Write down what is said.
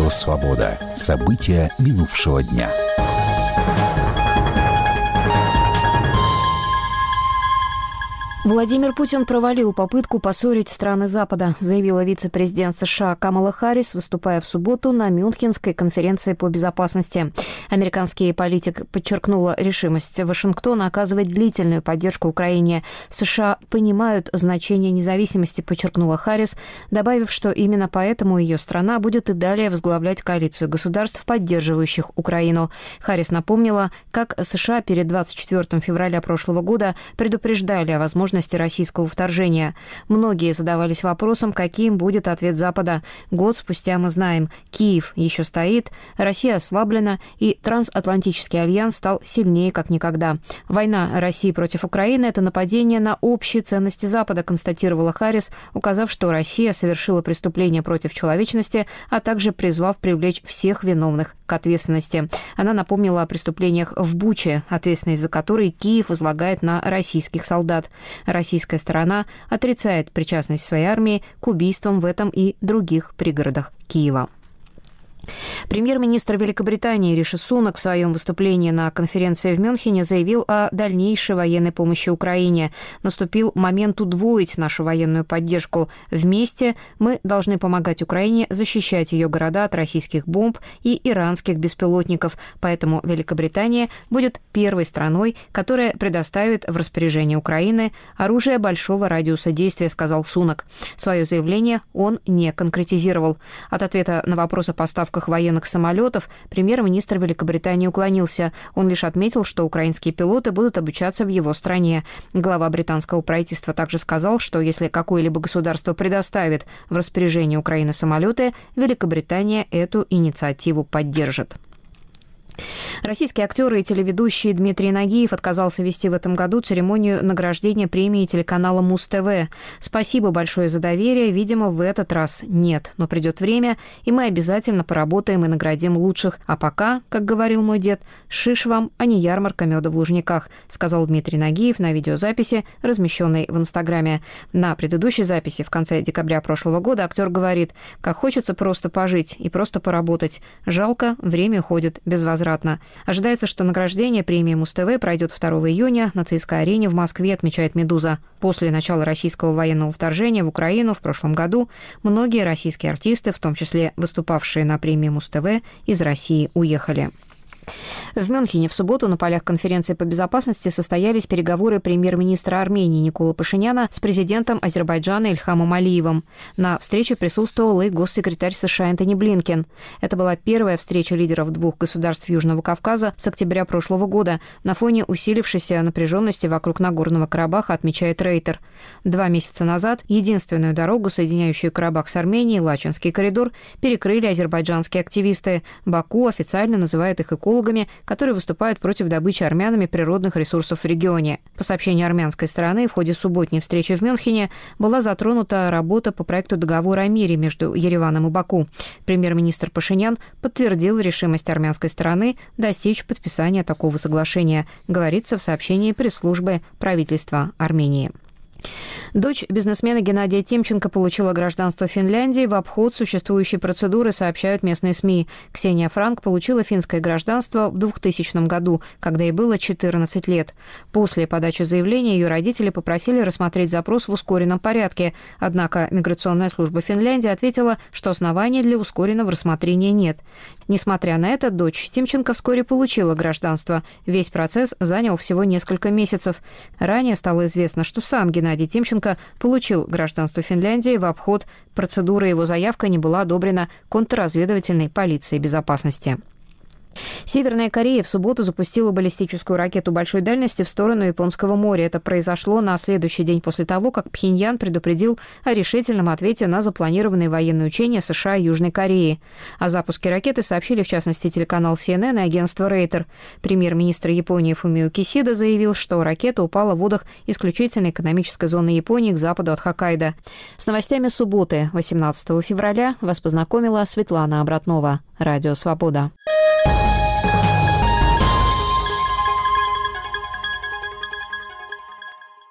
Радио «Свобода». События минувшего дня. Владимир Путин провалил попытку поссорить страны Запада, заявила вице-президент США Камала Харрис, выступая в субботу на Мюнхенской конференции по безопасности. Американский политик подчеркнула решимость Вашингтона оказывать длительную поддержку Украине. США понимают значение независимости, подчеркнула Харрис, добавив, что именно поэтому ее страна будет и далее возглавлять коалицию государств, поддерживающих Украину. Харрис напомнила, как США перед 24 февраля прошлого года предупреждали о возможности российского вторжения. Многие задавались вопросом, каким будет ответ Запада. Год спустя мы знаем, Киев еще стоит, Россия ослаблена, и трансатлантический альянс стал сильнее как никогда. Война России против Украины – это нападение на общие ценности Запада, констатировала Харрис, указав, что Россия совершила преступление против человечности, а также призвав привлечь всех виновных к ответственности. Она напомнила о преступлениях в Буче, ответственность за которые Киев возлагает на российских солдат. Российская сторона отрицает причастность своей армии к убийствам в этом и других пригородах Киева. Премьер-министр Великобритании Риши Сунак в своем выступлении на конференции в Мюнхене заявил о дальнейшей военной помощи Украине. Наступил момент удвоить нашу военную поддержку. Вместе мы должны помогать Украине защищать ее города от российских бомб и иранских беспилотников. Поэтому Великобритания будет первой страной, которая предоставит в распоряжение Украины оружие большого радиуса действия, сказал Сунак. Свое заявление он не конкретизировал. От ответа на вопрос о поставках военных самолетов премьер-министр Великобритании уклонился. Он лишь отметил, что украинские пилоты будут обучаться в его стране. Глава британского правительства также сказал, что если какое-либо государство предоставит в распоряжение Украины самолеты, Великобритания эту инициативу поддержит. Российский актер и телеведущий Дмитрий Нагиев отказался вести в этом году церемонию награждения премии телеканала Муз-ТВ. «Спасибо большое за доверие. Видимо, в этот раз нет. Но придет время, и мы обязательно поработаем и наградим лучших. А пока, как говорил мой дед, шиш вам, а не ярмарка меда в Лужниках», сказал Дмитрий Нагиев на видеозаписи, размещенной в Инстаграме. На предыдущей записи в конце декабря прошлого года актер говорит: «Как хочется просто пожить и просто поработать. Жалко, время уходит безвозвратно». Ожидается, что награждение премии Муз-ТВ пройдет 2 июня на ЦСКА-арене в Москве, отмечает «Медуза». После начала российского военного вторжения в Украину в прошлом году многие российские артисты, в том числе выступавшие на премии Муз-ТВ, из России уехали. В Мюнхене в субботу на полях конференции по безопасности состоялись переговоры премьер-министра Армении Никола Пашиняна с президентом Азербайджана Ильхамом Алиевым. На встрече присутствовал и госсекретарь США Энтони Блинкен. Это была первая встреча лидеров двух государств Южного Кавказа с октября прошлого года на фоне усилившейся напряженности вокруг Нагорного Карабаха, отмечает Рейтер. 2 месяца назад единственную дорогу, соединяющую Карабах с Арменией, Лачинский коридор, перекрыли азербайджанские активисты. Баку официально называет их экологами, которые выступают против добычи армянами природных ресурсов в регионе. По сообщению армянской стороны, в ходе субботней встречи в Мюнхене была затронута работа по проекту договора о мире между Ереваном и Баку. Премьер-министр Пашинян подтвердил решимость армянской стороны достичь подписания такого соглашения, говорится в сообщении пресс-службы правительства Армении. Дочь бизнесмена Геннадия Тимченко получила гражданство Финляндии в обход существующей процедуры, сообщают местные СМИ. Ксения Франк получила финское гражданство в 2000 году, когда ей было 14 лет. После подачи заявления ее родители попросили рассмотреть запрос в ускоренном порядке. Однако миграционная служба Финляндии ответила, что оснований для ускоренного рассмотрения нет. Несмотря на это, дочь Тимченко вскоре получила гражданство. Весь процесс занял всего несколько месяцев. Ранее стало известно, что сам Геннадий Тимченко получил гражданство Финляндии в обход процедуры. Его заявка не была одобрена контрразведывательной полицией безопасности. Северная Корея в субботу запустила баллистическую ракету большой дальности в сторону Японского моря. Это произошло на следующий день после того, как Пхеньян предупредил о решительном ответе на запланированные военные учения США и Южной Кореи. О запуске ракеты сообщили, в частности, телеканал CNN и агентство Рейтер. Премьер-министр Японии Фумио Кисида заявил, что ракета упала в водах исключительной экономической зоны Японии к западу от Хоккайдо. С новостями субботы, 18 февраля, вас познакомила Светлана Обратнова. Радио «Свобода».